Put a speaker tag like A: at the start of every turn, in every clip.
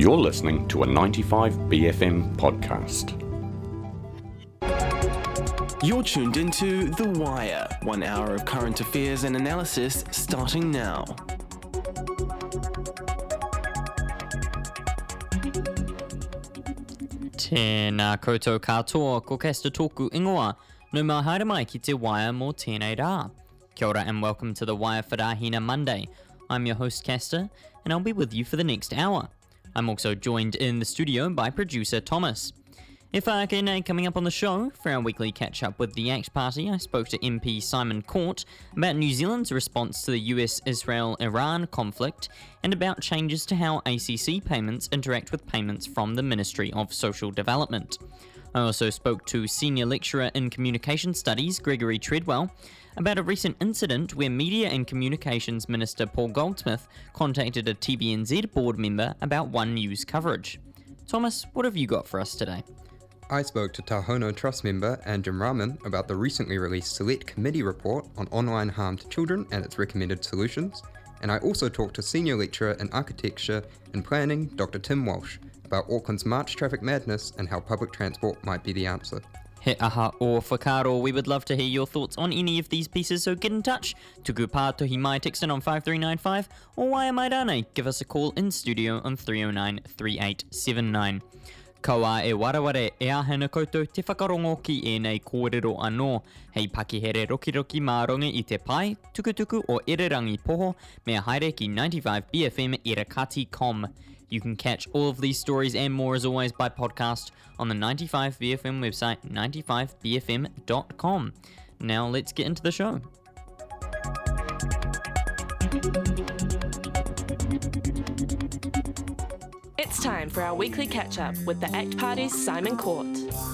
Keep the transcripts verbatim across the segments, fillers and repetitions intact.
A: You're listening to a ninety-five B F M podcast.
B: You're tuned into The Wire, one hour of current affairs and analysis starting now.
C: Tēnā koutou katoa, ko Kesta tōku ingoa, no mā haere mai ki te Wire mō tēnei rā. Kia ora and welcome to the Wire Whārahina Monday. I'm your host Kesta, and I'll be with you for the next hour. I'm also joined in the studio by producer Thomas. E whāake nei, coming up on the show, for our weekly catch-up with the ACT Party, I spoke to M P Simon Court about New Zealand's response to the U S Israel-Iran conflict and about changes to how A C C payments interact with payments from the Ministry of Social Development. I also spoke to Senior Lecturer in Communication Studies, Gregory Treadwell, about a recent incident where Media and Communications Minister Paul Goldsmith contacted a T V N Z board member about One News coverage. Thomas, what have you got for us today?
D: I spoke to Tahono Trust member Andrew Rahman about the recently released Select Committee report on online harm to children and its recommended solutions, and I also talked to Senior Lecturer in Architecture and Planning, Doctor Tim Walsh, about Auckland's March traffic madness and how public transport might be the answer.
C: He aha o whakaaro, we would love to hear your thoughts on any of these pieces, so get in touch. Tuku pātohi mai, text in on five three nine five, or waia mai rānei, give us a call in studio on three oh nine, three eight seven nine. Kaua e waraware e ahana koutou te whakarongo ki e nei kōrero anō. Hei pakihere rokiroki māronga i te pai, tukutuku o Irirangi Poho, mea haere ki ninety-five B F M Irakati dot com. You can catch all of these stories and more as always by podcast on the ninety-five B F M website, ninety-five B F M dot com. Now let's get into the show.
E: It's time for our weekly catch-up with the ACT Party's Simon Court.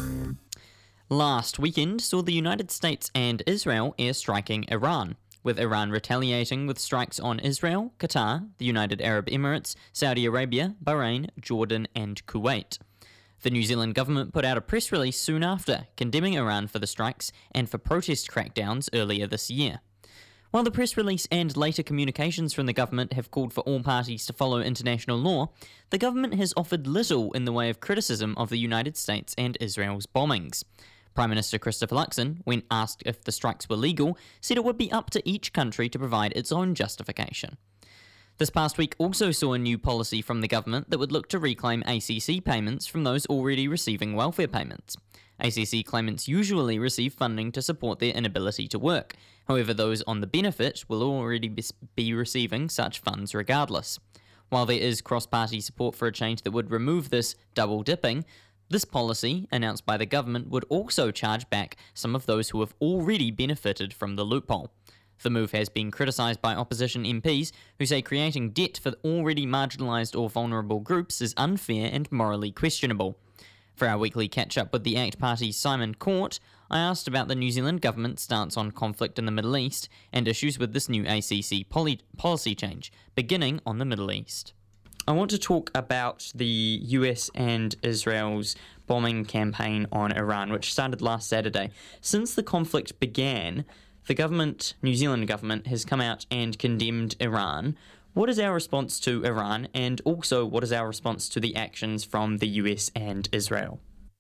C: Last weekend saw the United States and Israel airstriking Iran, with Iran retaliating with strikes on Israel, Qatar, the United Arab Emirates, Saudi Arabia, Bahrain, Jordan and Kuwait. The New Zealand government put out a press release soon after, condemning Iran for the strikes and for protest crackdowns earlier this year. While the press release and later communications from the government have called for all parties to follow international law, the government has offered little in the way of criticism of the United States and Israel's bombings. Prime Minister Christopher Luxon, when asked if the strikes were legal, said it would be up to each country to provide its own justification. This past week also saw a new policy from the government that would look to reclaim A C C payments from those already receiving welfare payments. A C C claimants usually receive funding to support their inability to work. However, those on the benefit will already be receiving such funds regardless. While there is cross-party support for a change that would remove this double dipping, this policy, announced by the government, would also charge back some of those who have already benefited from the loophole. The move has been criticised by opposition M Ps, who say creating debt for already marginalised or vulnerable groups is unfair and morally questionable. For our weekly catch-up with the ACT Party's Simon Court, I asked about the New Zealand government's stance on conflict in the Middle East and issues with this new A C C poly- policy change, beginning on the Middle East. I want to talk about the U S and Israel's bombing campaign on Iran, which started last Saturday. Since the conflict began, the government, New Zealand government, has come out and condemned Iran. What is our response to Iran, and also what is our response to the actions from the U S and Israel?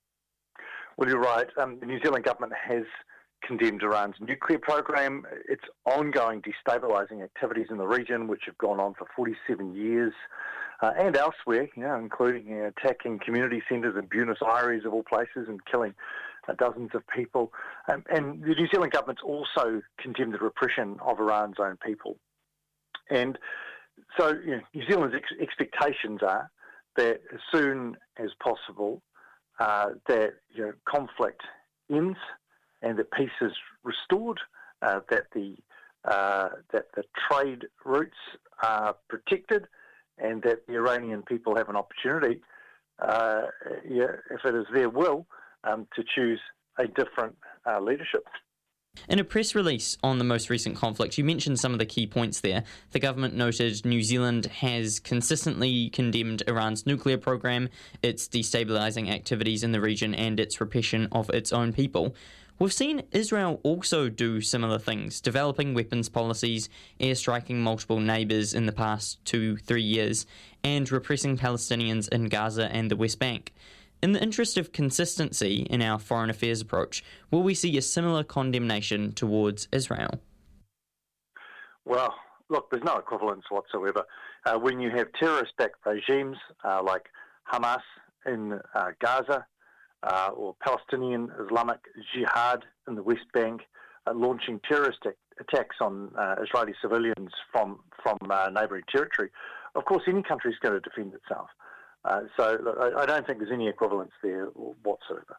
F: Well, you're right. Um, the New Zealand government has condemned Iran's nuclear program, its ongoing destabilising activities in the region, which have gone on for forty-seven years, uh, and elsewhere, you know, including uh, attacking community centres in Buenos Aires, of all places, and killing uh, dozens of people. Um, and the New Zealand government's also condemned the repression of Iran's own people. And so, you know, New Zealand's ex- expectations are that as soon as possible, uh, that you know, conflict ends and that peace is restored, uh, that the uh, that the trade routes are protected, and that the Iranian people have an opportunity, uh, yeah, if it is their will, um, to choose a different uh, leadership.
C: In a press release on the most recent conflict, you mentioned some of the key points there. The government noted New Zealand has consistently condemned Iran's nuclear program, its destabilising activities in the region, and its repression of its own people. We've seen Israel also do similar things, developing weapons policies, airstriking multiple neighbours in the past two, three years, and repressing Palestinians in Gaza and the West Bank. In the interest of consistency in our foreign affairs approach, will we see a similar condemnation towards Israel?
F: Well, look, there's no equivalence whatsoever. Uh, when you have terrorist-backed regimes uh, like Hamas in uh, Gaza uh, or Palestinian Islamic Jihad in the West Bank uh, launching terrorist attacks on uh, Israeli civilians from, from uh, neighbouring territory, of course any country is going to defend itself. Uh, so look, I, I don't think there's any equivalence there whatsoever.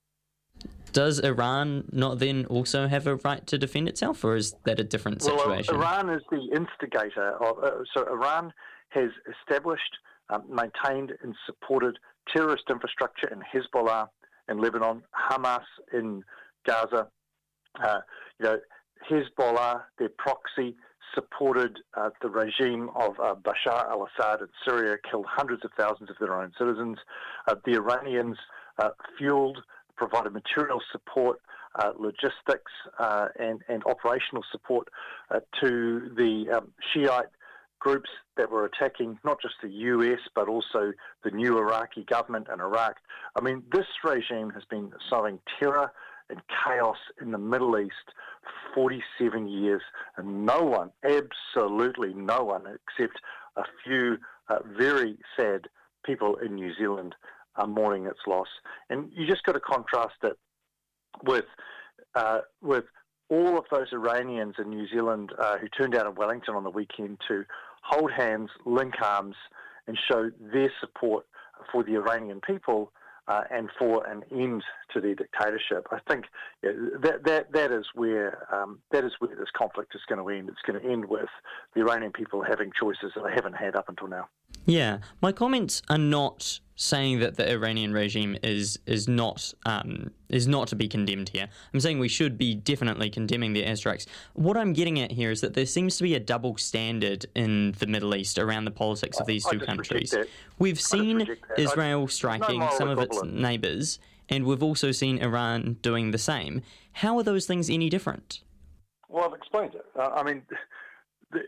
C: Does Iran not then also have a right to defend itself, or is that a different situation?
F: Well, Iran is the instigator of. Uh, so Iran has established, um, maintained, and supported terrorist infrastructure in Hezbollah in Lebanon, Hamas in Gaza. Uh, you know, Hezbollah, their proxy, supported uh, the regime of uh, Bashar al-Assad in Syria, killed hundreds of thousands of their own citizens. Uh, the Iranians uh, fueled. Provided material support, uh, logistics, uh, and, and operational support uh, to the um, Shiite groups that were attacking not just the U S, but also the new Iraqi government in Iraq. I mean, this regime has been sowing terror and chaos in the Middle East for forty-seven years, and no one, absolutely no one, except a few uh, very sad people in New Zealand are mourning its loss. And you just got to contrast it with uh, with all of those Iranians in New Zealand uh, who turned out in Wellington on the weekend to hold hands, link arms, and show their support for the Iranian people uh, and for an end to their dictatorship. I think yeah, that that that is where um, that is where this conflict is going to end. It's going to end with the Iranian people having choices that they haven't had up until now.
C: Yeah, my comments are not saying that the Iranian regime is is not um, is not to be condemned here. I'm saying we should be definitely condemning the airstrikes. What I'm getting at here is that there seems to be a double standard in the Middle East around the politics of these
F: I
C: two
F: just
C: countries.
F: reject that.
C: We've
F: I
C: seen
F: just reject that.
C: Israel
F: I-
C: striking
F: no moral
C: some of its
F: equivalent.
C: neighbours, and we've also seen Iran doing the same. How are those things any different?
F: Well, I've explained it. Uh, I mean, the,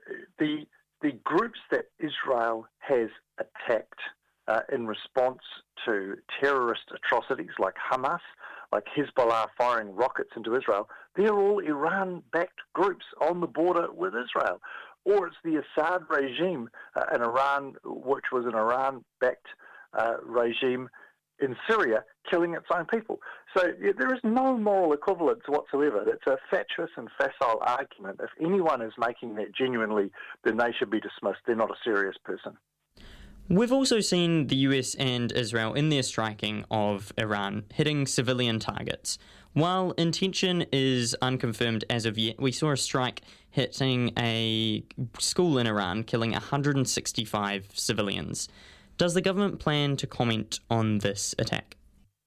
F: the the groups that Israel has attacked uh, in response to terrorist atrocities like Hamas, like Hezbollah firing rockets into Israel, they're all Iran-backed groups on the border with Israel. Or it's the Assad regime uh, in Iran, which was an Iran-backed uh, regime in Syria, killing its own people. So yeah, there is no moral equivalence whatsoever. It's a fatuous and facile argument. If anyone is making that genuinely, then they should be dismissed. They're not a serious person.
C: We've also seen the U S and Israel in their striking of Iran hitting civilian targets. While intention is unconfirmed as of yet, we saw a strike hitting a school in Iran, killing one hundred sixty-five civilians. Does the government plan to comment on this attack?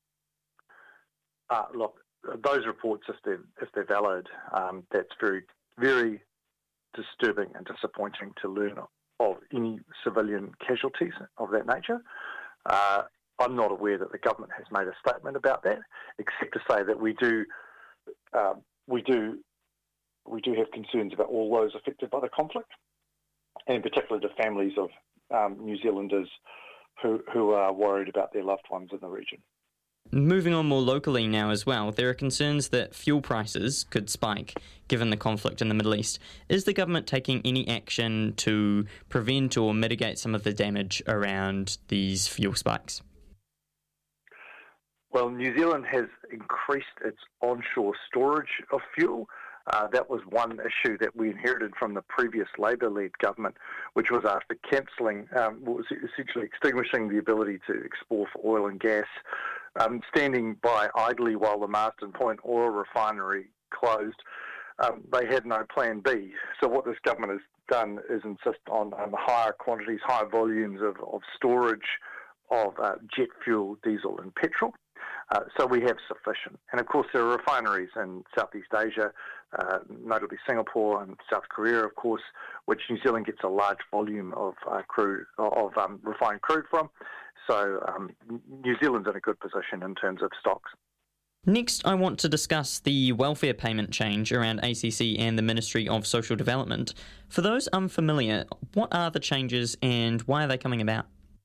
F: Uh, look, those reports, if they're, if they're valid, um, that's very, very disturbing and disappointing to learn of any civilian casualties of that nature. Uh, I'm not aware that the government has made a statement about that, except to say that we do, uh, we do, we do have concerns about all those affected by the conflict, and in particular the families of um, New Zealanders who who are worried about their loved ones in the region.
C: Moving on more locally now as well, there are concerns that fuel prices could spike given the conflict in the Middle East. Is the government taking any action to prevent or mitigate some of the damage around these fuel spikes?
F: Well, New Zealand has increased its onshore storage of fuel. Uh, that was one issue that we inherited from the previous Labour-led government, which was after cancelling, um, was essentially extinguishing the ability to explore for oil and gas, um, standing by idly while the Marsden Point oil refinery closed. Um, they had no plan B. So what this government has done is insist on um, higher quantities, higher volumes of, of storage of uh, jet fuel, diesel and petrol. Uh, so we have sufficient. And of course there are refineries in Southeast Asia, uh, notably Singapore and South Korea, of course, which New Zealand gets a large volume of uh, crude, of um, refined crude from. So um, New Zealand's in a good position in terms of stocks.
C: Next, I want to discuss the welfare payment change around A C C and the Ministry of Social Development. For those unfamiliar, what are the changes and why are they coming about?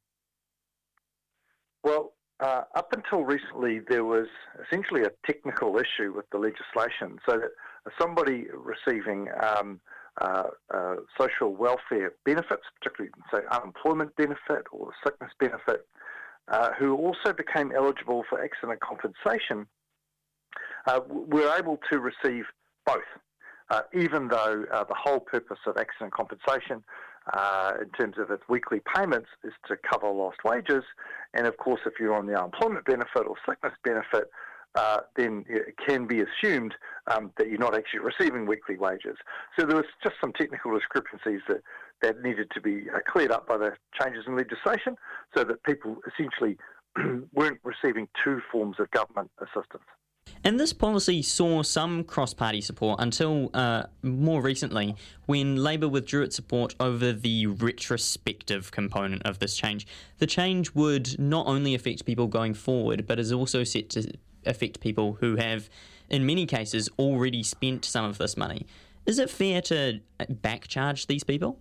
F: Well, uh, up until recently, there was essentially a technical issue with the legislation, so that somebody receiving um, uh, uh, social welfare benefits, particularly say unemployment benefit or sickness benefit, uh, who also became eligible for accident compensation, uh, were able to receive both, uh, even though uh, the whole purpose of accident compensation Uh, in terms of its weekly payments is to cover lost wages, and of course if you're on the unemployment benefit or sickness benefit, uh, then it can be assumed um, that you're not actually receiving weekly wages. So there was just some technical discrepancies that, that needed to be uh, cleared up by the changes in legislation so that people essentially weren't receiving two forms of government assistance.
C: And this policy saw some cross-party support until uh, more recently, when Labour withdrew its support over the retrospective component of this change. The change would not only affect people going forward, but is also set to affect people who have, in many cases, already spent some of this money. Is it fair to back-charge these people?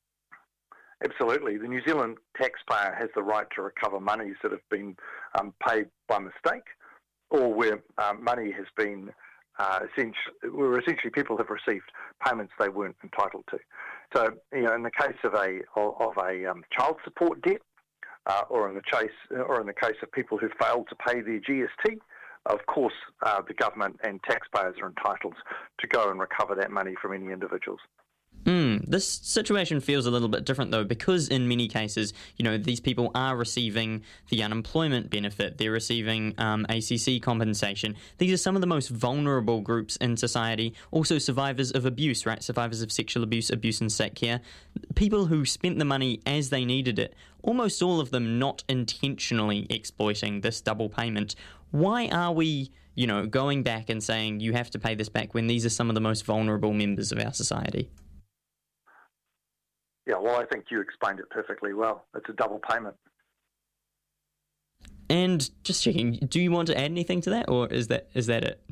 F: Absolutely. The New Zealand taxpayer has the right to recover monies that have been um, paid by mistake, or where um, money has been, uh, essentially, where essentially people have received payments they weren't entitled to. So, you know, in the case of a of a um, child support debt, uh, or in the case or in the case of people who failed to pay their G S T, of course, uh, the government and taxpayers are entitled to go and recover that money from any individuals.
C: Mm, this situation feels a little bit different though, because in many cases, you know, these people are receiving the unemployment benefit, they're receiving um, A C C compensation. These are some of the most vulnerable groups in society. Also survivors of abuse, right? Survivors of sexual abuse, abuse in state care. People who spent the money as they needed it, almost all of them not intentionally exploiting this double payment. Why are we, you know, going back and saying you have to pay this back when these are some of the most vulnerable members of our society?
F: Yeah, well, I think you explained it perfectly well. It's a double payment.
C: And just checking, do you want to add anything to that, or is that is that it?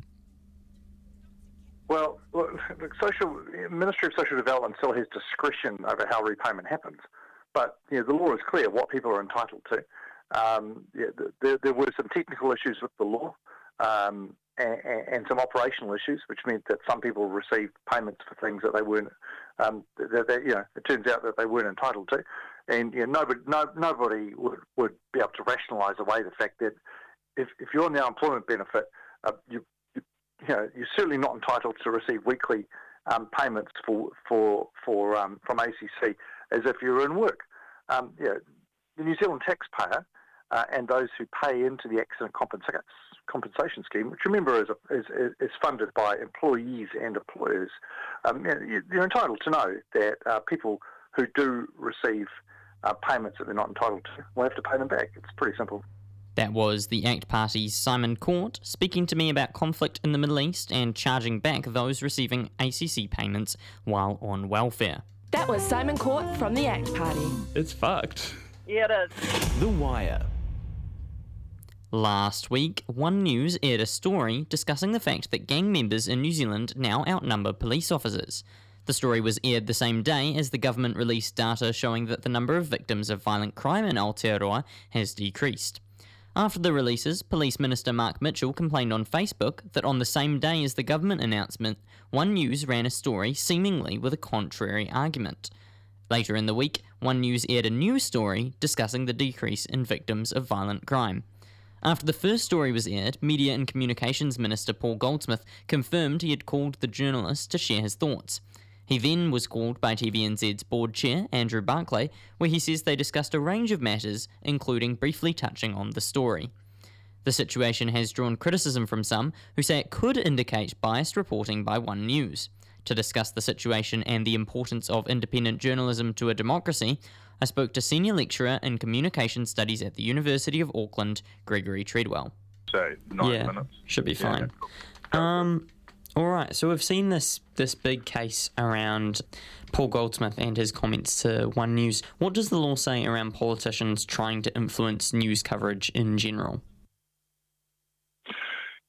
F: Well, the social Ministry of Social Development still has discretion over how repayment happens, but you know, the law is clear what people are entitled to. Um, yeah, there, there were some technical issues with the law, um, and, and some operational issues, which meant that some people received payments for things that they weren't. Um, that, that, you know, it turns out that they weren't entitled to, and you know, nobody, no, nobody would, would be able to rationalise away the fact that if, if you're on the unemployment benefit, uh, you, you, you know, you're certainly not entitled to receive weekly um, payments for for for um, from A C C as if you were in work. Um, you know, the New Zealand taxpayer uh, and those who pay into the accident compensa- compensation scheme, which remember is, a, is is funded by employees and employers, um, you're entitled to know that uh, people who do receive uh, payments that they're not entitled to will have to pay them back. It's pretty simple.
C: That was the ACT Party's Simon Court speaking to me about conflict in the Middle East and charging back those receiving A C C payments while on welfare.
E: That was Simon Court from the ACT Party.
B: It's fucked.
G: Yeah, it is.
B: The Wire.
C: Last week, One News aired a story discussing the fact that gang members in New Zealand now outnumber police officers. The story was aired the same day as the government released data showing that the number of victims of violent crime in Aotearoa has decreased. After the releases, Police Minister Mark Mitchell complained on Facebook that on the same day as the government announcement, One News ran a story seemingly with a contrary argument. Later in the week, One News aired a new story discussing the decrease in victims of violent crime. After the first story was aired, Media and Communications Minister Paul Goldsmith confirmed he had called the journalist to share his thoughts. He then was called by T V N Z's board chair, Andrew Barclay, where he says they discussed a range of matters, including briefly touching on the story. The situation has drawn criticism from some, who say it could indicate biased reporting by One News. To discuss the situation and the importance of independent journalism to a democracy, I spoke to Senior Lecturer in Communication Studies at the University of Auckland, Gregory Treadwell.
H: So, nine
C: yeah,
H: minutes.
C: Should be fine.
H: Yeah.
C: Um, all right, so we've seen this, this big case around Paul Goldsmith and his comments to One News. What does the law say around politicians trying to influence news coverage in general?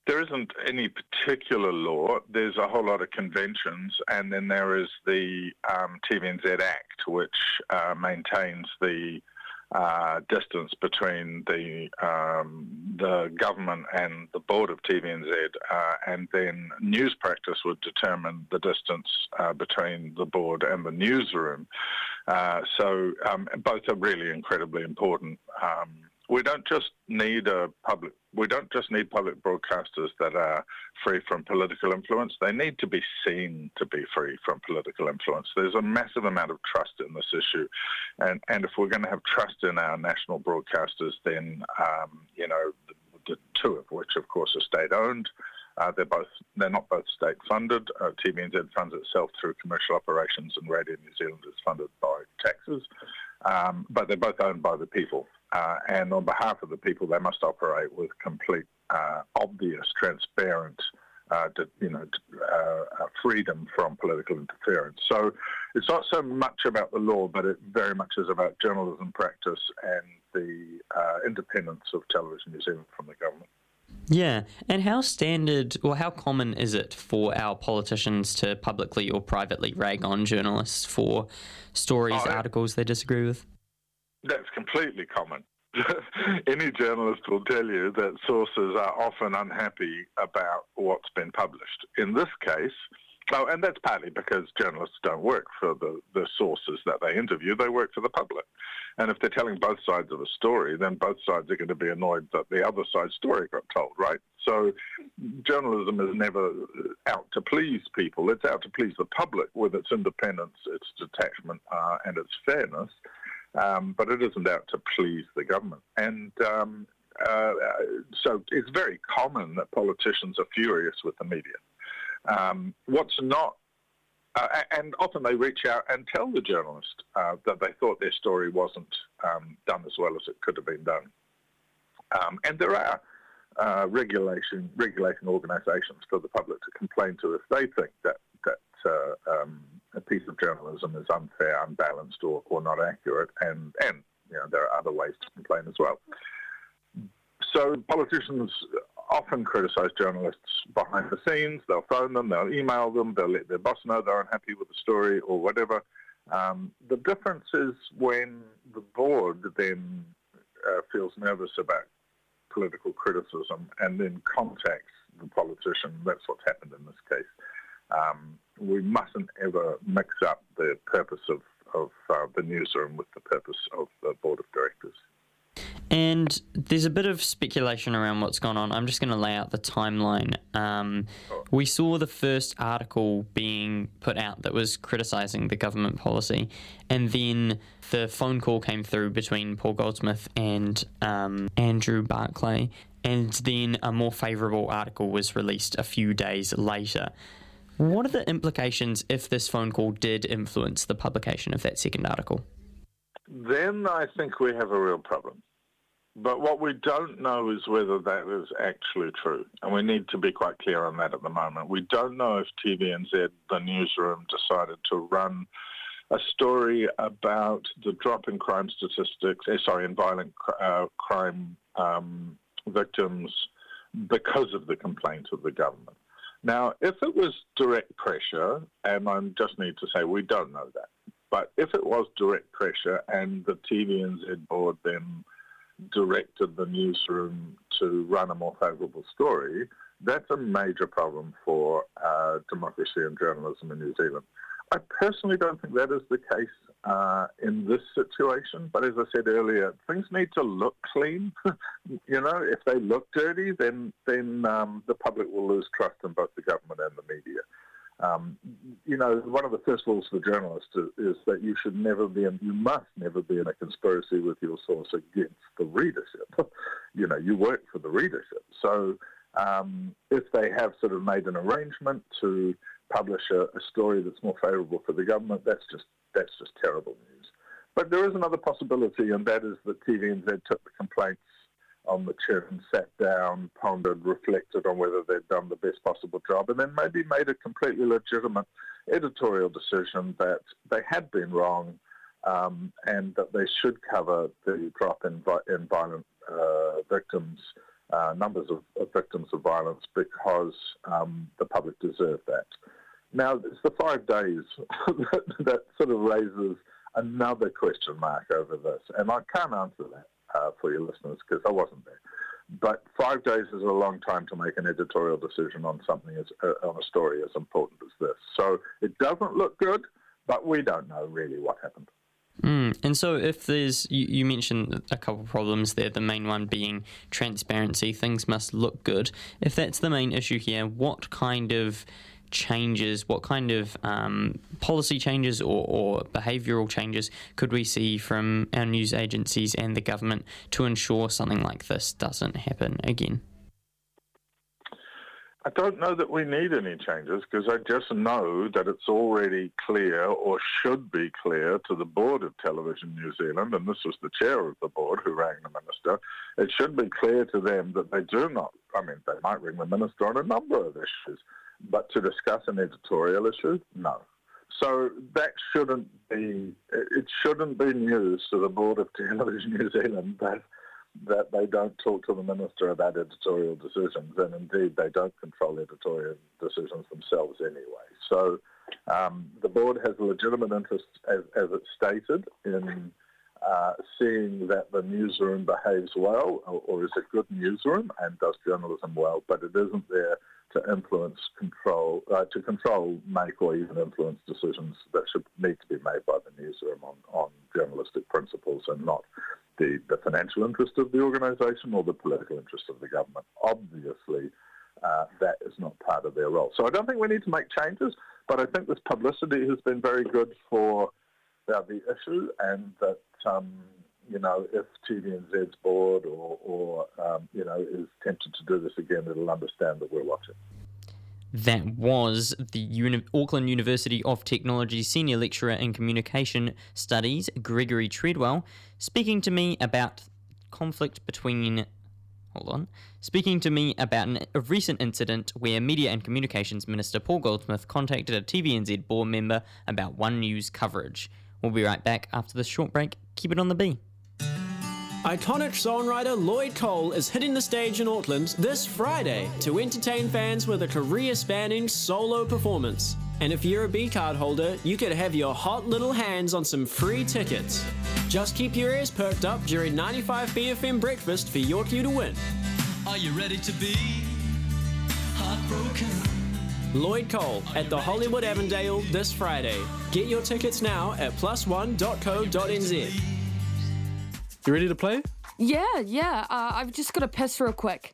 G: There isn't any particular law. There's a whole lot of conventions, and then there is the um, T V N Z Act, which uh, maintains the uh, distance between the um, the government and the board of T V N Z, uh, and then news practice would determine the distance uh, between the board and the newsroom. Uh, so um, both are really incredibly important. Um, We don't just need a public. We don't just need public broadcasters that are free from political influence. They need to be seen to be free from political influence. There's a massive amount of trust in this issue, and and if we're going to have trust in our national broadcasters, then um, you know the, the two of which, of course, are state-owned. Uh, they're both. They're not both state-funded. Uh, T V N Z funds itself through commercial operations, and Radio New Zealand is funded by taxes. Um, but they're both owned by the people. Uh, and on behalf of the people, they must operate with complete, uh, obvious, transparent, uh, to, you know, uh, uh, freedom from political interference. So it's not so much about the law, but it very much is about journalism practice and the uh, independence of Television New Zealand from the government.
C: Yeah, and how standard or how common is it for our politicians to publicly or privately rag on journalists for stories, oh, articles they disagree with?
G: That's completely common. Any journalist will tell you that sources are often unhappy about what's been published. In this case, oh, and that's partly because journalists don't work for the, the sources that they interview, they work for the public. And if they're telling both sides of a story, then both sides are going to be annoyed that the other side's story got told, right? So journalism is never out to please people. It's out to please the public with its independence, its detachment, uh, and its fairness. Um, but it isn't out to please the government. And um, uh, so it's very common that politicians are furious with the media. Um, what's not, uh, and often they reach out and tell the journalist uh, that they thought their story wasn't um, done as well as it could have been done. Um, and there are uh, regulation, regulating organisations for the public to complain to if they think that, that uh, um, a piece of journalism is unfair, unbalanced, or, or not accurate, and, and you know there are other ways to complain as well. So politicians often criticise journalists behind the scenes. They'll phone them, they'll email them, they'll let their boss know they're unhappy with the story or whatever. Um, the difference is when the board then uh, feels nervous about political criticism and then contacts the politician. That's what's happened in this case. Um, we mustn't ever mix up the purpose of, of uh, the newsroom with the purpose of the board of directors.
C: And there's a bit of speculation around what's gone on. I'm just going to lay out the timeline. Um, we saw the first article being put out that was criticising the government policy, and then the phone call came through between Paul Goldsmith and um, Andrew Barclay, and then a more favourable article was released a few days later. What are the implications if this phone call did influence the publication of that second article?
G: Then I think we have a real problem. But what we don't know is whether that is actually true. And we need to be quite clear on that at the moment. We don't know if T V N Z, the newsroom, decided to run a story about the drop in crime statistics, eh, sorry, in violent uh, crime um, victims because of the complaint of the government. Now, if it was direct pressure, and I just need to say we don't know that, but if it was direct pressure and the T V N Z board then directed the newsroom to run a more favourable story, that's a major problem for uh, democracy and journalism in New Zealand. I personally don't think that is the case uh, in this situation, but as I said earlier, things need to look clean. You know, if they look dirty, then then um, the public will lose trust in both the government and the media. Um, you know, one of the first rules for journalists is, is that you should never be, in, you must never be in a conspiracy with your source against the readership. You know, you work for the readership. So um, if they have sort of made an arrangement to publish a, a story that's more favourable for the government, that's just that's just terrible news. But there is another possibility, and that is that T V N Z took the complaints on the chin, sat down, pondered, reflected on whether they'd done the best possible job, and then maybe made a completely legitimate editorial decision that they had been wrong um, and that they should cover the drop in, vi- in violent uh, victims uh, numbers of, of victims of violence because um, the public deserve that. Now, it's the five days that, that sort of raises another question mark over this, and I can't answer that uh, for your listeners because I wasn't there. But five days is a long time to make an editorial decision on something as uh, on a story as important as this. So it doesn't look good, but we don't know really what happened.
C: Mm. And so if there's, you, you mentioned a couple of problems there, the main one being transparency, things must look good. If that's the main issue here, what kind of changes, what kind of um, policy changes or, or behavioural changes could we see from our news agencies and the government to ensure something like this doesn't happen again?
G: I don't know that we need any changes because I just know that it's already clear or should be clear to the board of Television New Zealand, and this was the chair of the board who rang the minister, it should be clear to them that they do not, I mean, they might ring the minister on a number of issues, but to discuss an editorial issue, no. So that shouldn't be, it shouldn't be news to the board of Television New Zealand that that they don't talk to the minister about editorial decisions, and indeed they don't control editorial decisions themselves anyway. So um, the board has a legitimate interest, as, as it's stated, in uh, seeing that the newsroom behaves well, or, or is a good newsroom and does journalism well, but it isn't there to influence, control, uh, to control, make, or even influence decisions that should need to be made by the newsroom on, on journalistic principles and not the, the financial interest of the organisation or the political interest of the government. Obviously, uh, that is not part of their role. So I don't think we need to make changes, but I think this publicity has been very good for uh, the issue, and that, um, you know, if T V N Z's board or, or um, you know, is tempted to do this again, it'll understand that we're watching.
C: That was the Uni- Auckland University of Technology Senior Lecturer in Communication Studies, Gregory Treadwell, speaking to me about conflict between... Hold on. Speaking to me about an, a recent incident where Media and Communications Minister Paul Goldsmith contacted a T V N Z board member about One News coverage. We'll be right back after this short break. Keep it on the B.
H: Iconic songwriter Lloyd Cole is hitting the stage in Auckland this Friday to entertain fans with a career-spanning solo performance. And if you're a B-card holder, you could have your hot little hands on some free tickets. Just keep your ears perked up during ninety-five B F M Breakfast for your cue to win.
I: Are you ready to be heartbroken?
H: Lloyd Cole at the Hollywood Avondale this Friday. Get your tickets now at plus one dot co dot n z.
J: You ready to play?
K: Yeah, yeah. Uh, I've just got to piss real quick.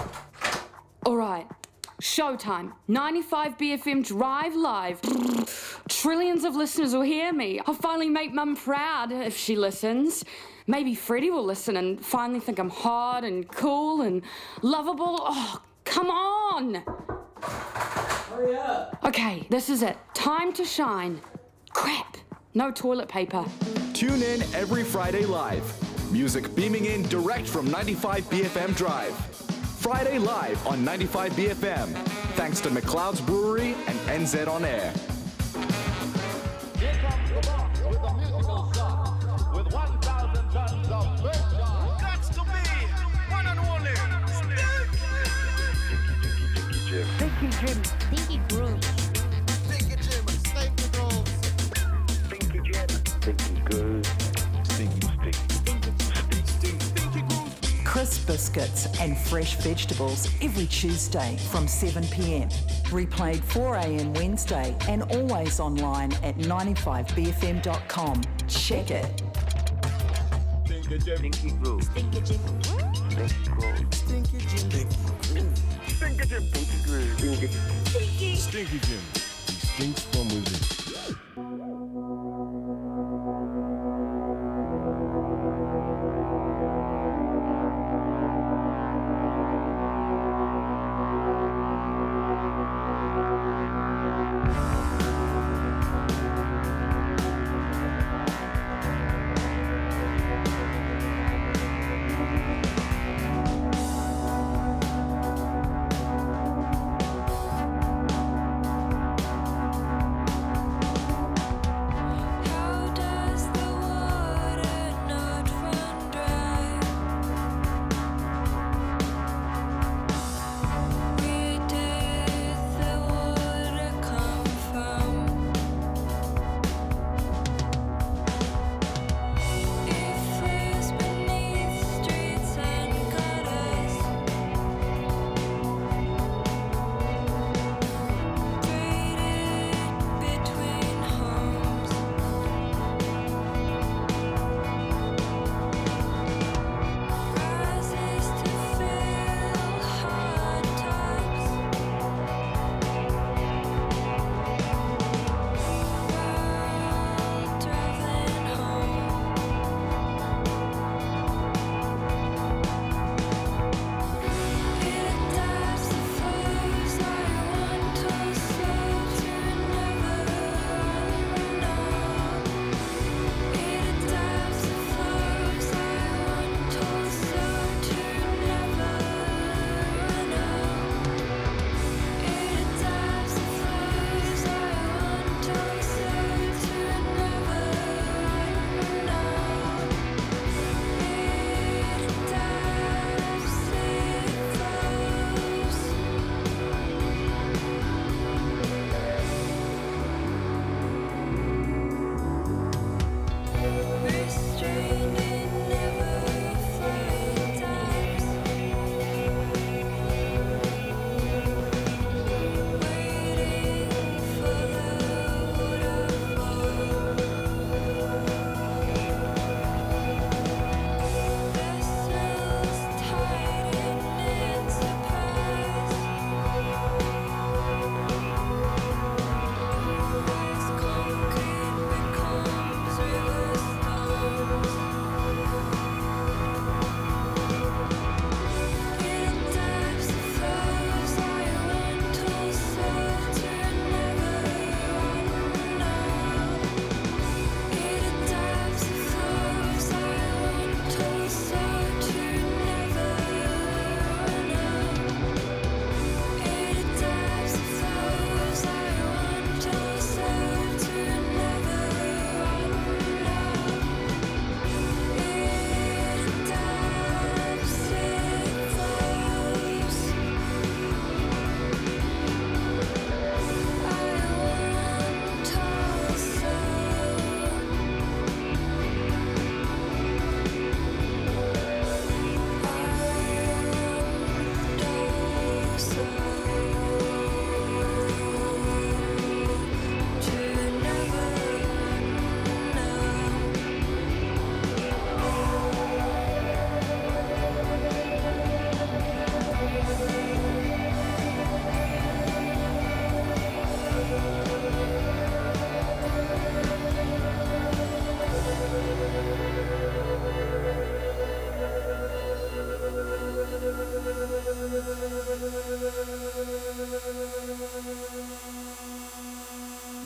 K: All right. Showtime. ninety-five B F M Drive Live. Trillions of listeners will hear me. I'll finally make Mum proud if she listens. Maybe Freddie will listen and finally think I'm hot and cool and lovable. Oh, come on.
H: Hurry up.
K: Okay, this is it. Time to shine. Crap. No toilet paper.
L: Tune in every Friday live. Music beaming in direct from ninety-five B F M Drive. Friday live on ninety-five B F M. Thanks to McLeod's Brewery and N Z On Air.
M: Here comes the box with the musical song with one thousand tons of bird. Got to be one and only.
N: Stinky Jim. Stinky Grooves.
M: Stinky Jim. Stinky Grooves.
N: Stinky Jim. Stinky Grooves.
M: Stinky, stinky.
O: Crisp biscuits and fresh vegetables every Tuesday from seven p.m. Replayed four a.m. Wednesday and always online at ninety-five b f m dot com. Check it.
N: Stinky Jim. Stinky Groove. Stinky Jim. Stinky Groove. Stinky Jim. Stinky Jim. Stinky Groove. Stinky Jim.
P: Stinky Jim. He stinks from within.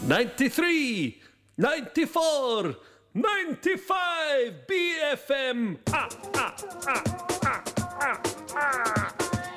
J: ninety-three, ninety-four, ninety-five B F M. Ah, ah, ah, ah, ah, ah.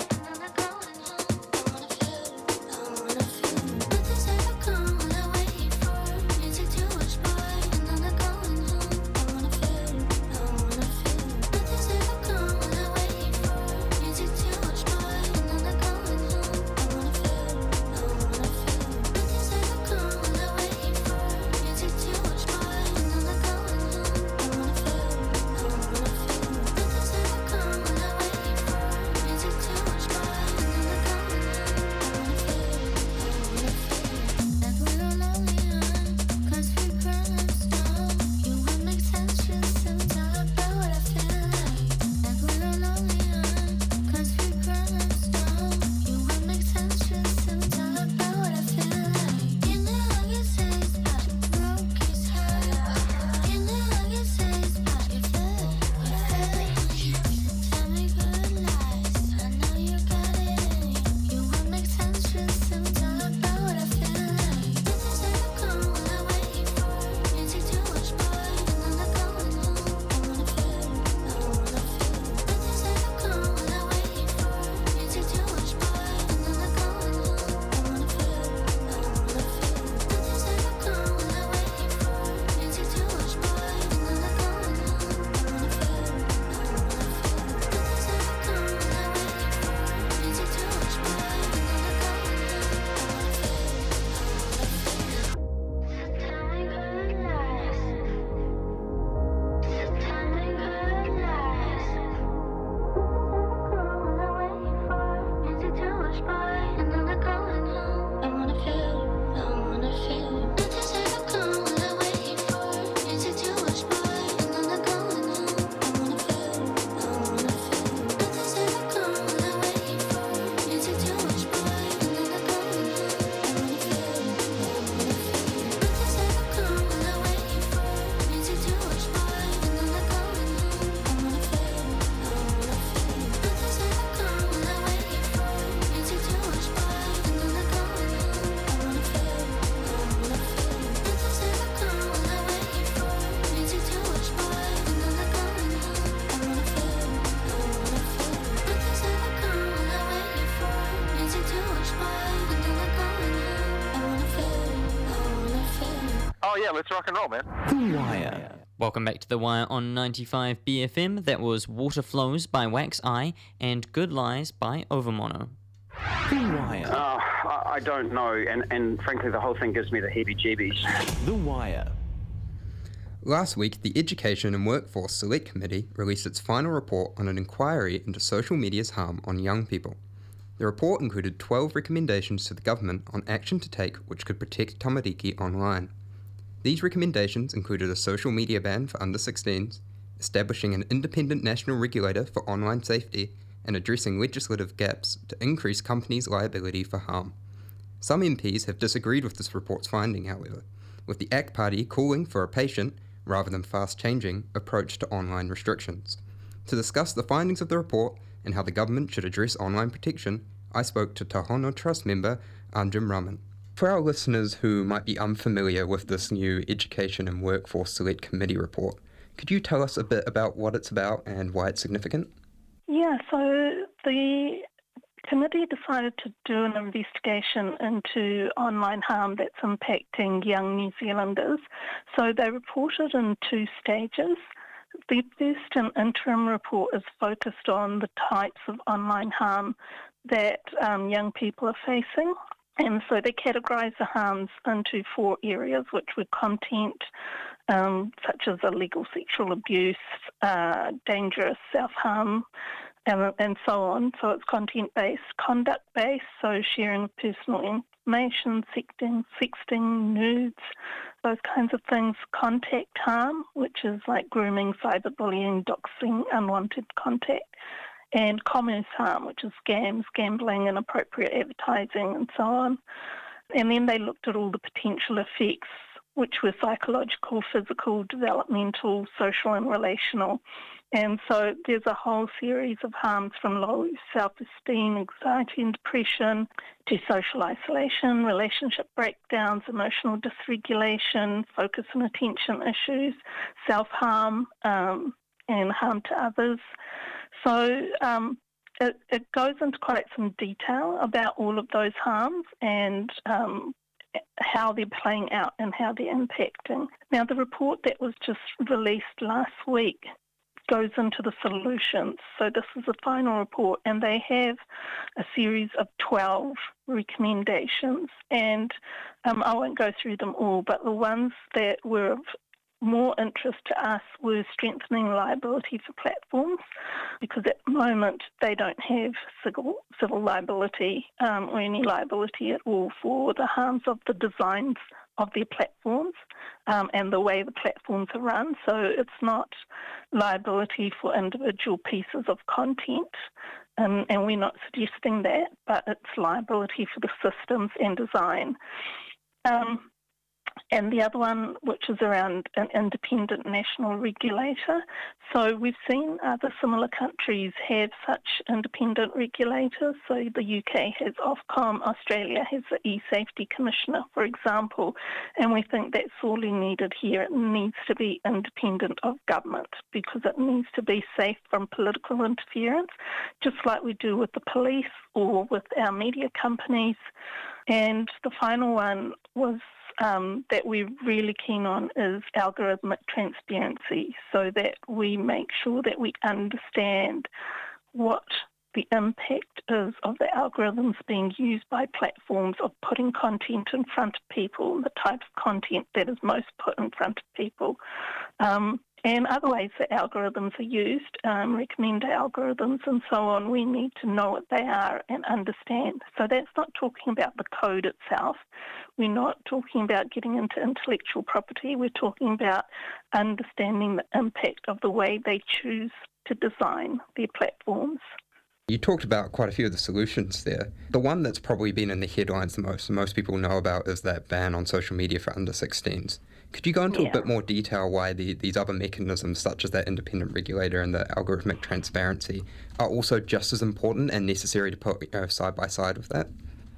Q: Oh yeah, let's rock and roll, man.
C: The Wire. Welcome back to The Wire on ninety-five B F M. That was Water Flows by Wax Eye and Good Lies by Overmono.
Q: The Wire. Uh, I, I don't know, and, and frankly, the whole thing gives me the heebie-jeebies.
B: The Wire.
D: Last week, the Education and Workforce Select Committee released its final report on an inquiry into social media's harm on young people. The report included twelve recommendations to the government on action to take which could protect tamariki online. These recommendations included a social media ban for under sixteens, establishing an independent national regulator for online safety, and addressing legislative gaps to increase companies' liability for harm. Some M Ps have disagreed with this report's finding, however, with the A C T Party calling for a patient, rather than fast-changing, approach to online restrictions. To discuss the findings of the report and how the government should address online protection, I spoke to Tahono Trust member Anjum Raman. For our listeners who might be unfamiliar with this new Education and Workforce Select Committee report, could you tell us a bit about what it's about and why it's significant?
R: Yeah, so the committee decided to do an investigation into online harm that's impacting young New Zealanders. So they reported in two stages. The first and interim report is focused on the types of online harm that um, young people are facing. And so they categorised the harms into four areas, which were content, um, such as illegal sexual abuse, uh, dangerous self-harm, and, and so on. So it's content-based, conduct-based, so sharing of personal information, sexting, sexting, nudes, those kinds of things. Contact harm, which is like grooming, cyberbullying, doxing, unwanted contact. And commerce harm, which is scams, gambling, inappropriate advertising, and so on. And then they looked at all the potential effects, which were psychological, physical, developmental, social and relational, And so there's a whole series of harms from low self-esteem, anxiety and depression, to social isolation, relationship breakdowns, emotional dysregulation, focus and attention issues, self-harm, um, and harm to others. So um, it, it goes into quite some detail about all of those harms and um, how they're playing out and how they're impacting. Now, the report that was just released last week goes into the solutions. So this is the final report, and they have a series of twelve recommendations. And um, I won't go through them all, but the ones that were of more interest to us were strengthening liability for platforms, because at the moment they don't have civil, civil liability um, or any liability at all for the harms of the designs of their platforms um, and the way the platforms are run. So it's not liability for individual pieces of content, um, and we're not suggesting that, but it's liability for the systems and design. Um, And the other one, which is around an independent national regulator. So we've seen other similar countries have such independent regulators. So the U K has Ofcom, Australia has the e-safety commissioner, for example, and we think that's sorely needed here. It needs to be independent of government because it needs to be safe from political interference, just like we do with the police or with our media companies. And the final one was Um, that we're really keen on is algorithmic transparency, so that we make sure that we understand what the impact is of the algorithms being used by platforms of putting content in front of people, the type of content that is most put in front of people. Um, and other ways that algorithms are used, um, recommender algorithms and so on, we need to know what they are and understand. So that's not talking about the code itself. We're not talking about getting into intellectual property. We're talking about understanding the impact of the way they choose to design their platforms.
D: You talked about quite a few of the solutions there. The one that's probably been in the headlines the most, and most people know about, is that ban on social media for under sixteens. Could you go into yeah. a bit more detail why the, these other mechanisms, such as that independent regulator and the algorithmic transparency, are also just as important and necessary to put you know, side by side with that?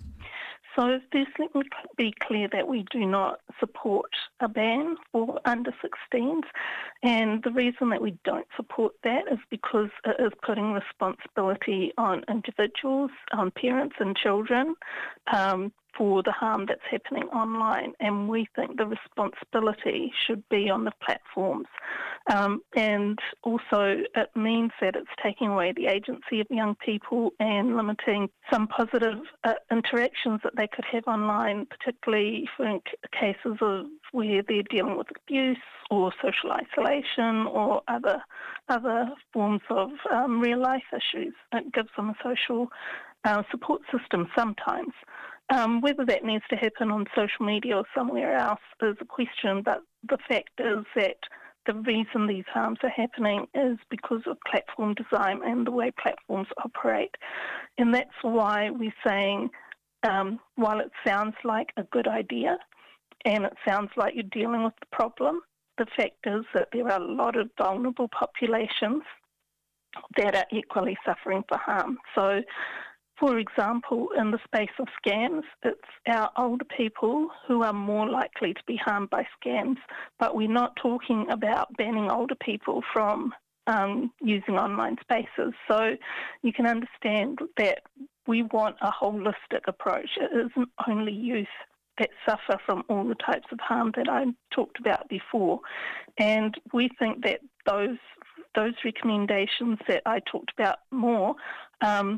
R: So first, let me be clear that we do not support a ban for under sixteens, and the reason that we don't support that is because it is putting responsibility on individuals, on parents and children, um, for the harm that's happening online, and we think the responsibility should be on the platforms. Um, and also it means that it's taking away the agency of young people and limiting some positive uh, interactions that they could have online, particularly for cases of where they're dealing with abuse or social isolation or other other forms of um, real life issues. It gives them a social uh, support system sometimes. Um, whether that needs to happen on social media or somewhere else is a question, but the fact is that the reason these harms are happening is because of platform design and the way platforms operate. And that's why we're saying, um, while it sounds like a good idea and it sounds like you're dealing with the problem, the fact is that there are a lot of vulnerable populations that are equally suffering for harm. So, for example, in the space of scams, it's our older people who are more likely to be harmed by scams, but we're not talking about banning older people from um, using online spaces. So you can understand that we want a holistic approach. It isn't only youth that suffer from all the types of harm that I talked about before. And we think that those those recommendations that I talked about more um,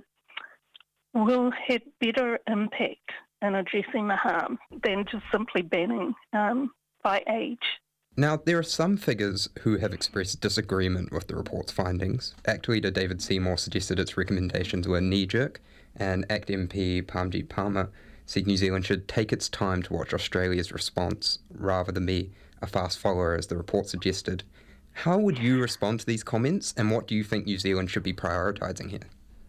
R: will have better impact in addressing the harm than just simply banning um, by age.
D: Now, there are some figures who have expressed disagreement with the report's findings. ACT leader David Seymour suggested its recommendations were knee-jerk, and ACT M P Parmjit Parmar said New Zealand should take its time to watch Australia's response rather than be a fast follower, as the report suggested. How would you respond to these comments, and what do you think New Zealand should be prioritising here?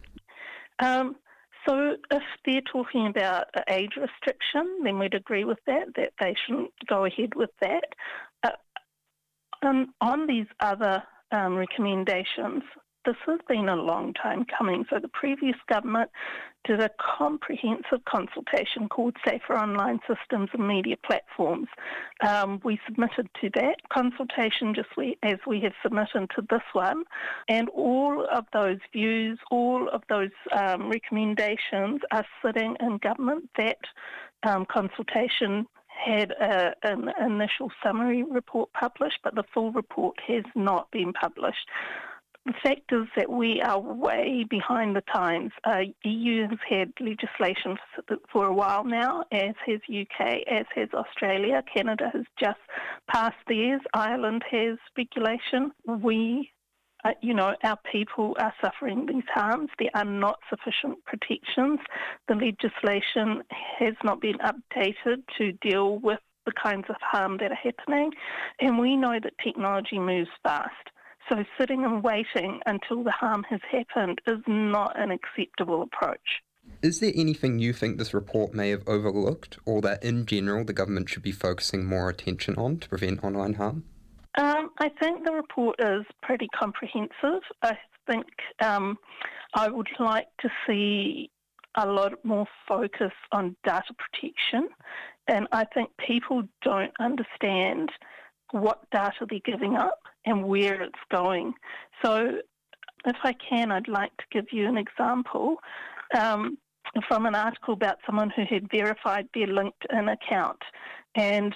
R: Um, So if they're talking about an age restriction, then we'd agree with that, that they shouldn't go ahead with that. Uh, um, on these other um, recommendations. This has been a long time coming. So the previous government did a comprehensive consultation called Safer Online Systems and Media Platforms. Um, we submitted to that consultation just we, as we have submitted to this one, and all of those views, all of those um, recommendations are sitting in government. That um, consultation had a, an initial summary report published, but the full report has not been published. The fact is that we are way behind the times. Uh, E U has had legislation for, for a while now, as has U K, as has Australia. Canada has just passed theirs. Ireland has regulation. We, uh, you know, our people are suffering these harms. There are not sufficient protections. The legislation has not been updated to deal with the kinds of harm that are happening. And we know that technology moves fast. So sitting and waiting until the harm has happened is not an acceptable approach.
D: Is there anything you think this report may have overlooked, or that in general the government should be focusing more attention on to prevent online harm?
R: Um, I think the report is pretty comprehensive. I think um, I would like to see a lot more focus on data protection, and I think people don't understand what data they're giving up and where it's going. So if I can, I'd like to give you an example um, from an article about someone who had verified their LinkedIn account, and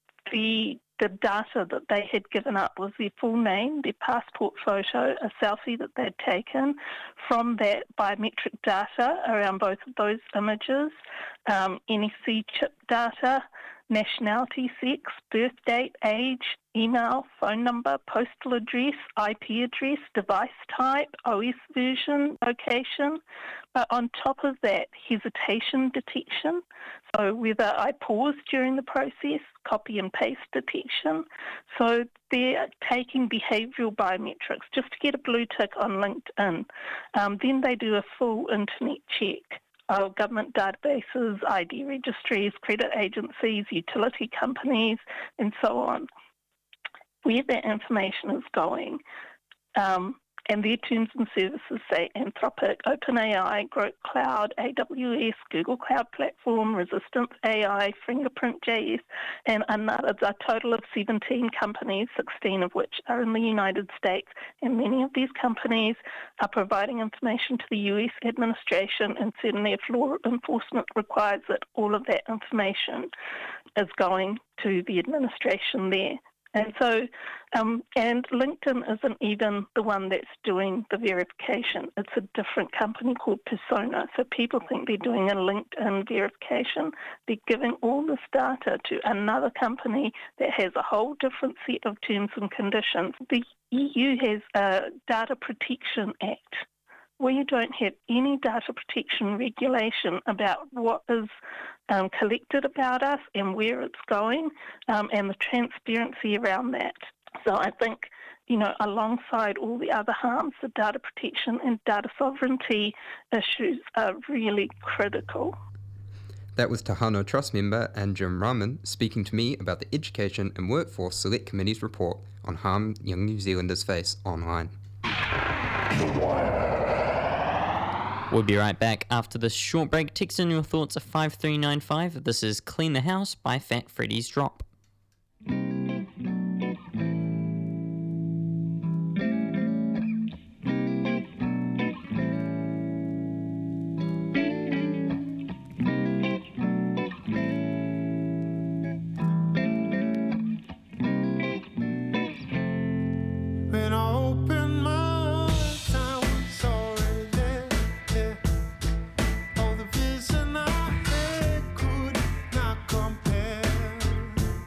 R: the the data that they had given up was their full name, their passport photo, a selfie that they'd taken. From that biometric data around both of those images, um, N F C chip data, nationality, sex, birth date, age, email, phone number, postal address, I P address, device type, O S version, location. But on top of that, hesitation detection. So whether I paused during the process, copy and paste detection. So they're taking behavioural biometrics just to get a blue tick on LinkedIn. Um, then they do a full internet check of government databases, I D registries, credit agencies, utility companies, and so on. Where that information is going, um, and their terms and services say Anthropic, OpenAI, Grok Cloud, A W S, Google Cloud Platform, Resistance A I, Fingerprint J S, and another, a total of seventeen companies, sixteen of which are in the United States. And many of these companies are providing information to the U S administration, and certainly if law enforcement requires it, all of that information is going to the administration there. And so, um, and LinkedIn isn't even the one that's doing the verification. It's a different company called Persona. So people think they're doing a LinkedIn verification. They're giving all this data to another company that has a whole different set of terms and conditions. The E U has a Data Protection Act, where you don't have any data protection regulation about what is um, collected about us and where it's going, um, and the transparency around that. So I think, you know, alongside all the other harms, the data protection and data sovereignty issues are really critical.
D: That was Tahano Trust member Anjum Raman speaking to me about the Education and Workforce Select Committee's report on harm young New Zealanders face online.
A: The Wire.
C: We'll be right back after this short break. Text in your thoughts at five three nine five. This is Clean the House by Fat Freddy's Drop.
S: Vision I had could not compare.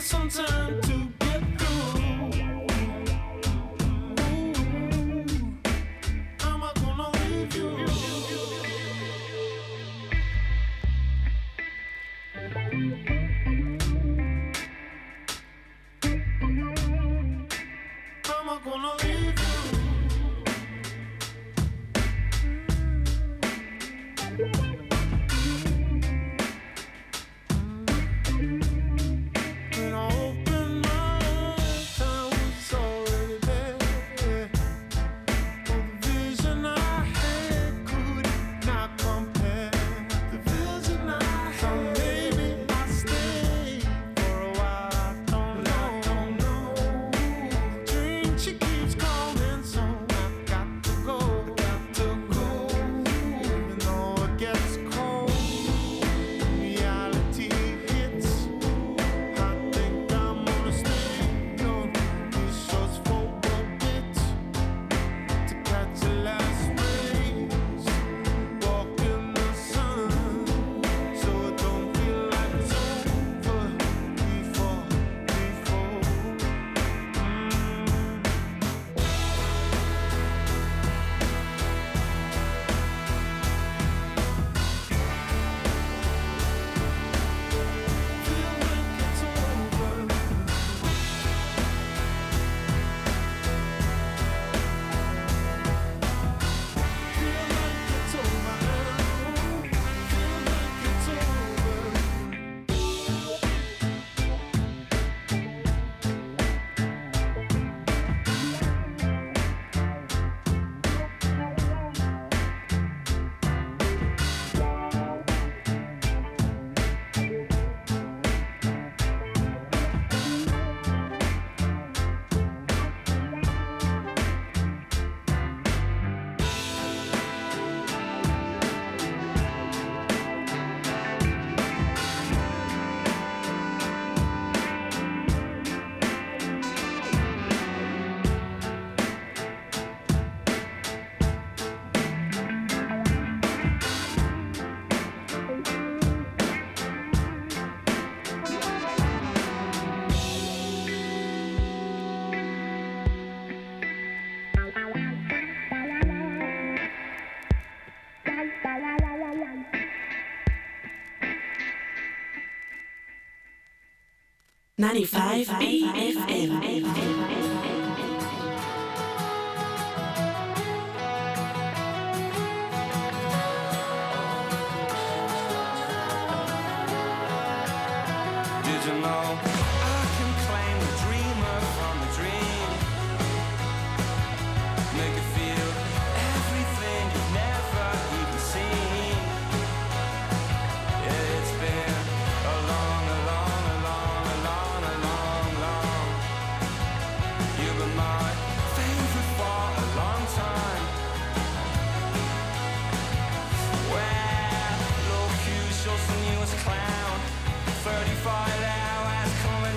S: some time to get through. I'm not gonna leave you. I'm not gonna leave you.
T: ninety-five B F M.
S: Did you know I can claim the dreamer from the dream? Make you feel everything you've never even seen. Yeah, it's been a long, a long, a long, a long, a long, long. You've been my favorite for a long time. Where low Q shows from you as a clown. thirty-five hours coming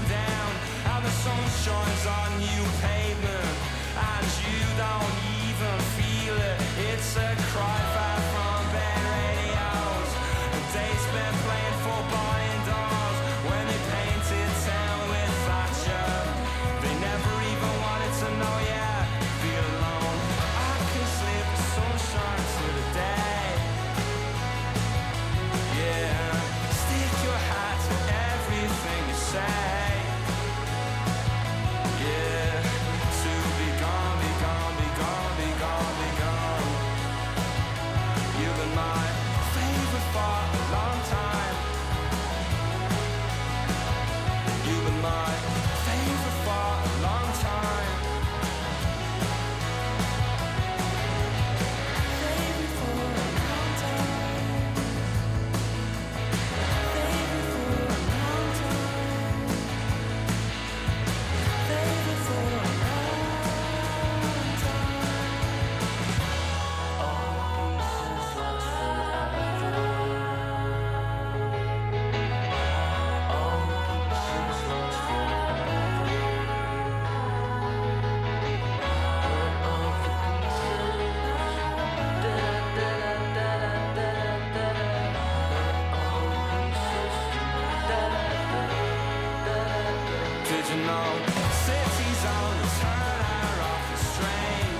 S: know, cities on the turn are awful strange.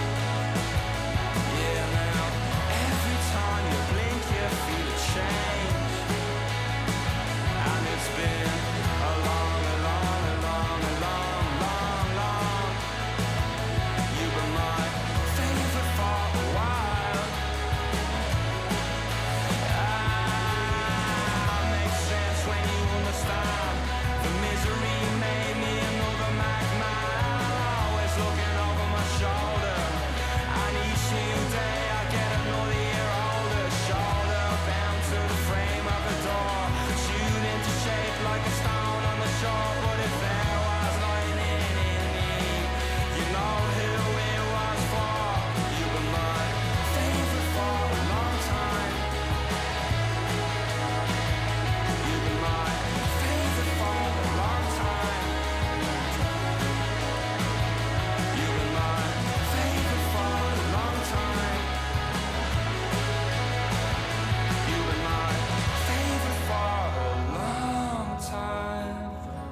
S: Yeah, now, every time you blink you feel a change. And it's been a long, a long, a long, a long, long, long. You were my favorite for a while. Ah, makes sense when you understand. The misery made me another madman. Always looking over my shoulder. And each new day I get another year older. Shoulder bound to the frame of the door. Chewed into shape like a stone on the shore. But if there was lightning in me, you know who it was for. You were my favorite for a long time. You were my favorite for a long time. You were my favorite for a long time. You were my favorite for a long time.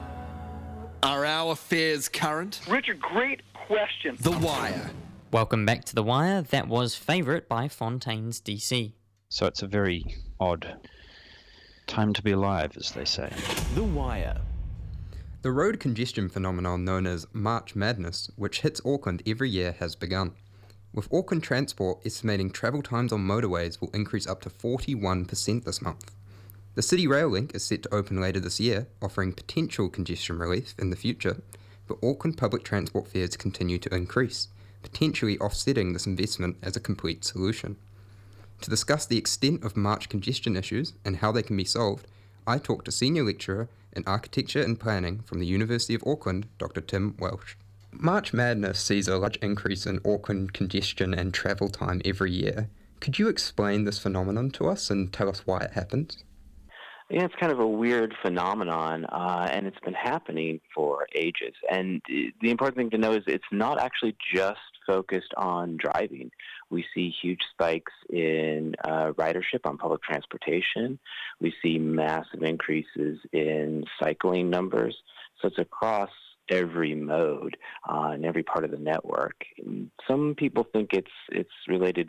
U: Are our affairs current?
V: Richard, great question.
U: The Wire.
C: Welcome back to The Wire. That was Favourite by Fontaines D C.
W: So it's a very odd time to be alive, as they say.
B: The Wire.
D: The road congestion phenomenon known as March Madness, which hits Auckland every year, has begun. With Auckland Transport estimating travel times on motorways will increase up to forty-one percent this month. The City Rail Link is set to open later this year, offering potential congestion relief in the future, but Auckland public transport fares continue to increase, potentially offsetting this investment as a complete solution. To discuss the extent of March congestion issues and how they can be solved, I talked to Senior Lecturer in Architecture and Planning from the University of Auckland, Doctor Tim Welsh. March Madness sees a large increase in Auckland congestion and travel time every year. Could you explain this phenomenon to us and tell us why it happens?
X: Yeah, it's kind of a weird phenomenon, uh, and it's been happening for ages. And the important thing to know is it's not actually just focused on driving. We see huge spikes in uh, ridership on public transportation. We see massive increases in cycling numbers. So it's across every mode uh, and every part of the network. And some people think it's it's related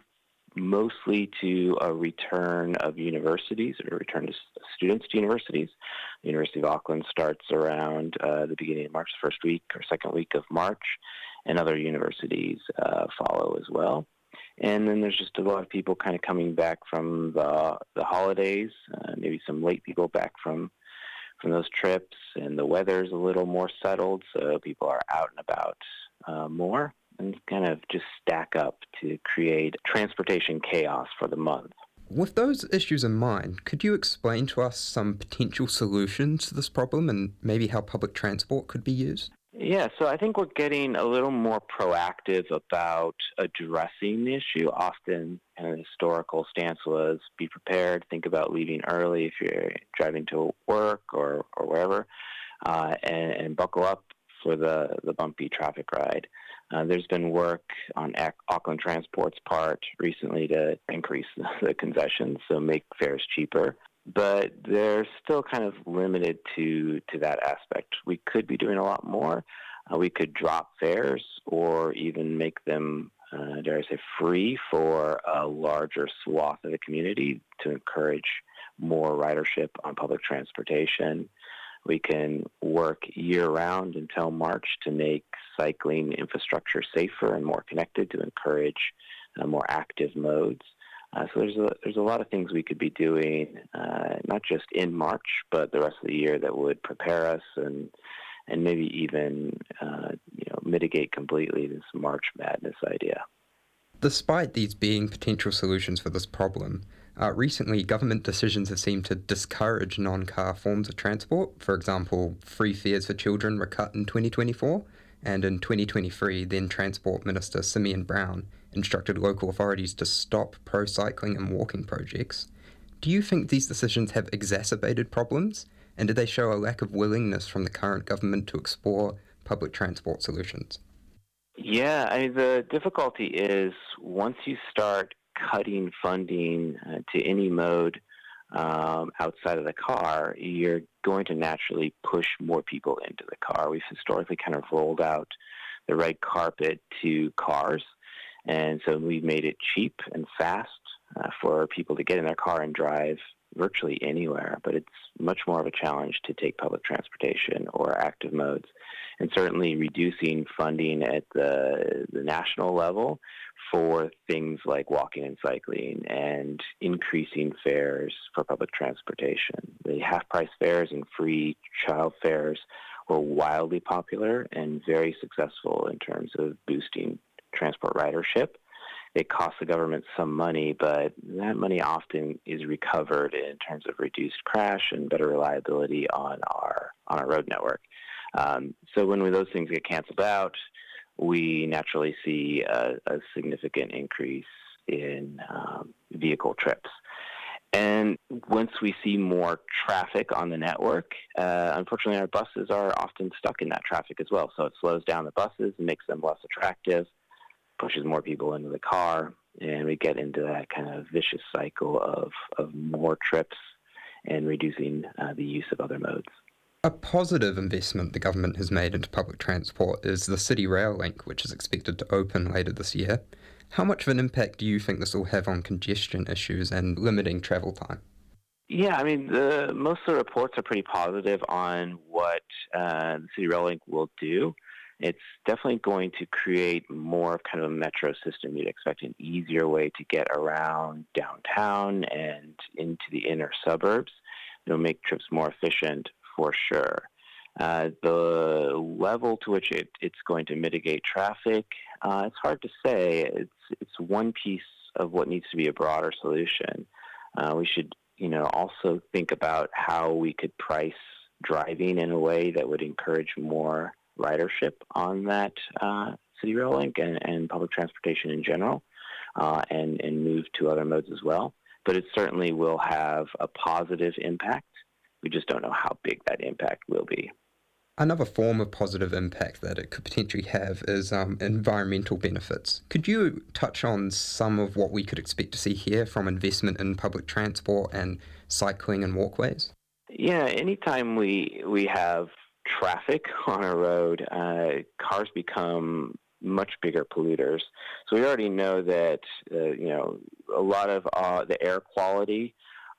X: mostly to a return of universities or a return to students to universities. The University of Auckland starts around uh, the beginning of March, the first week or second week of March, and other universities uh, follow as well. And then there's just a lot of people kind of coming back from the the holidays, uh, maybe some late people back from from those trips, and the weather's a little more settled, so people are out and about uh, more, and kind of just stack up to create transportation chaos for the month.
D: With those issues in mind, could you explain to us some potential solutions to this problem and maybe how public transport could be used?
X: Yeah, so I think we're getting a little more proactive about addressing the issue. Often, kind of the historical stance was be prepared, think about leaving early if you're driving to work or, or wherever, uh, and, and buckle up for the, the bumpy traffic ride. Uh, there's been work on Auckland Transport's part recently to increase the, the concessions, so make fares cheaper. But they're still kind of limited to, to that aspect. We could be doing a lot more. Uh, we could drop fares or even make them, uh, dare I say, free for a larger swath of the community to encourage more ridership on public transportation. We can work year-round until March to make cycling infrastructure safer and more connected to encourage uh, more active modes. Uh, so there's a, there's a lot of things we could be doing, uh, not just in March, but the rest of the year that would prepare us and and maybe even uh, you know mitigate completely this March Madness idea.
D: Despite these being potential solutions for this problem, uh, recently government decisions have seemed to discourage non-car forms of transport. For example, free fares for children were cut in twenty twenty-four, and in twenty twenty-three, then Transport Minister Simeon Brown instructed local authorities to stop pro-cycling and walking projects. Do you think these decisions have exacerbated problems, and do they show a lack of willingness from the current government to explore public transport solutions?
X: Yeah, I mean, the difficulty is once you start cutting funding uh, to any mode, um, outside of the car, you're going to naturally push more people into the car. We've historically kind of rolled out the red carpet to cars, and so we've made it cheap and fast uh, for people to get in their car and drive virtually anywhere, but it's much more of a challenge to take public transportation or active modes. And certainly reducing funding at the, the national level for things like walking and cycling and increasing fares for public transportation. The half-price fares and free child fares were wildly popular and very successful in terms of boosting transport ridership. It costs the government some money, but that money often is recovered in terms of reduced crash and better reliability on our on our road network. Um, so when we, those things get canceled out, we naturally see a, a significant increase in um, vehicle trips. And once we see more traffic on the network, uh, unfortunately our buses are often stuck in that traffic as well. So it slows down the buses and makes them less attractive, pushes more people into the car, and we get into that kind of vicious cycle of, of more trips and reducing uh, the use of other modes.
D: A positive investment the government has made into public transport is the City Rail Link, which is expected to open later this year. How much of an impact do you think this will have on congestion issues and limiting travel time?
X: Yeah, I mean, the, most of the reports are pretty positive on what uh, the City Rail Link will do. It's definitely going to create more of kind of a metro system. You'd expect an easier way to get around downtown and into the inner suburbs. It'll make trips more efficient for sure. Uh, the level to which it, it's going to mitigate traffic, uh, it's hard to say. It's it's one piece of what needs to be a broader solution. Uh, we should, you know, also think about how we could price driving in a way that would encourage more ridership on that uh, City Rail Link and, and public transportation in general, uh, and, and move to other modes as well. But it certainly will have a positive impact. We just don't know how big that impact will be.
D: Another form of positive impact that it could potentially have is um, environmental benefits. Could you touch on some of what we could expect to see here from investment in public transport and cycling and walkways?
X: Yeah, anytime we we have traffic on a road, uh, cars become much bigger polluters. So we already know that uh, you know a lot of uh, the air quality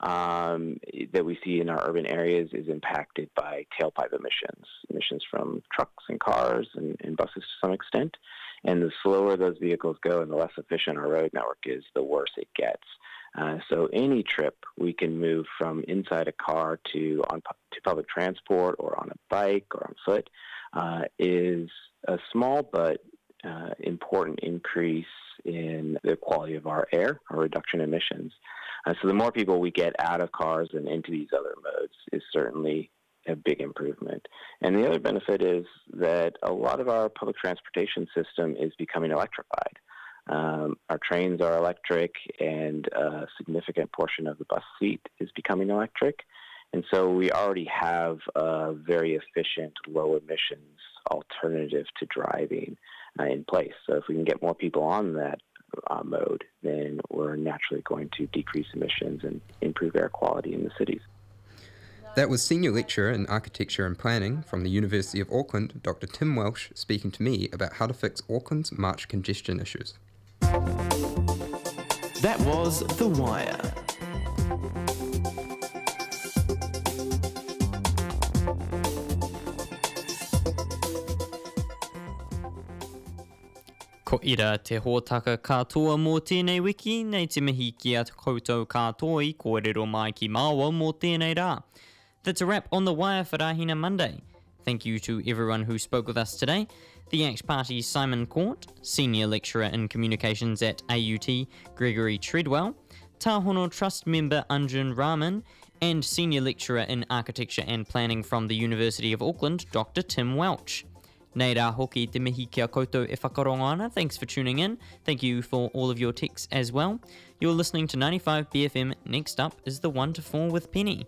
X: um, that we see in our urban areas is impacted by tailpipe emissions, emissions from trucks and cars and, and buses to some extent. And the slower those vehicles go and the less efficient our road network is, the worse it gets. Uh, so any trip we can move from inside a car to on to public transport or on a bike or on foot uh, is a small but uh, important increase in the quality of our air, or reduction in emissions. Uh, so the more people we get out of cars and into these other modes is certainly a big improvement. And the other benefit is that a lot of our public transportation system is becoming electrified. Um, our trains are electric, and a significant portion of the bus fleet is becoming electric. And so we already have a very efficient, low emissions alternative to driving uh, in place. So if we can get more people on that uh, mode, then we're naturally going to decrease emissions and improve air quality in the cities.
D: That was Senior Lecturer in Architecture and Planning from the University of Auckland, Doctor Tim Welsh, speaking to me about how to fix Auckland's March congestion issues.
B: That was The Wire.
C: Ko ira te hōtaka katoa mō tēnei wiki, nei te mihi ki a koutou katoa I kōrero mai ki māua mō tēnei rā. That's a wrap on The Wire for Rahina Monday. Thank you to everyone who spoke with us today. The Act Party's Simon Court, Senior Lecturer in Communications at A U T, Gregory Treadwell, Tahono Trust Member Anjun Raman, and Senior Lecturer in Architecture and Planning from the University of Auckland, Doctor Tim Welch. Nei rā hoki te mihi kia koutou e whakarongo ana. Thanks for tuning in. Thank you for all of your texts as well. You're listening to ninety-five B F M. Next up is the one to four with Penny.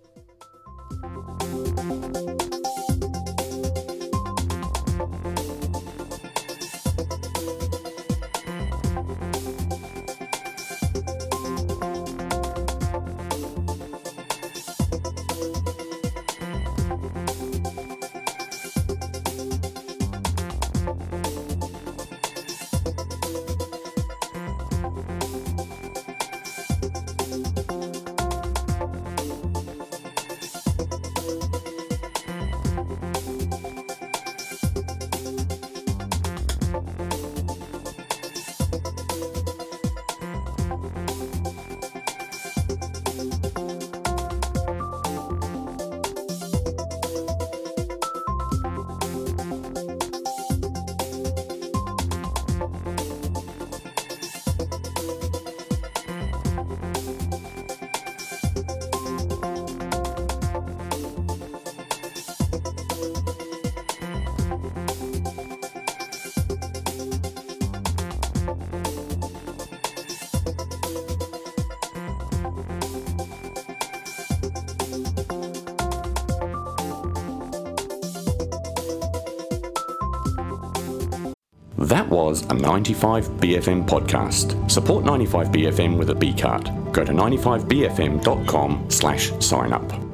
A: That was a ninety-five B F M podcast. Support ninety-five B F M with a B card. Go to ninety-five B F M dot com slash sign up.